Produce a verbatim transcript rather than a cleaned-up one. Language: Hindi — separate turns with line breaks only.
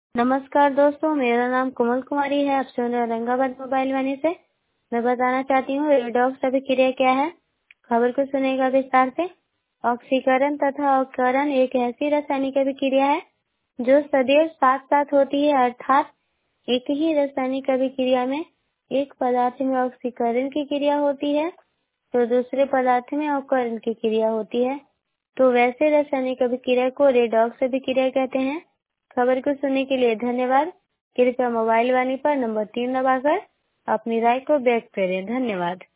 नमस्कार दोस्तों, मेरा नाम कोमल कुमारी है। आप सुन रहे हैं औरंगाबाद मोबाइल वाणी से। मैं बताना चाहती हूँ रेडॉक्स अभिक्रिया क्या है। खबर को सुनेगा विस्तार से। ऑक्सीकरण तथा अवकरण एक ऐसी रासायनिक अभिक्रिया है जो सदैव साथ साथ होती है, अर्थात एक ही रासायनिक अभिक्रिया में एक पदार्थ में ऑक्सीकरण की क्रिया होती है तो दूसरे पदार्थ में अवकरण की क्रिया होती है। तो वैसे रासायनिक अभिक्रिया को रेडॉक्स अभिक्रिया कहते हैं। खबर को सुनने के लिए धन्यवाद। कृपया मोबाइल वाणी पर नंबर तीन दबाकर अपनी राय को व्यक्त करें। धन्यवाद।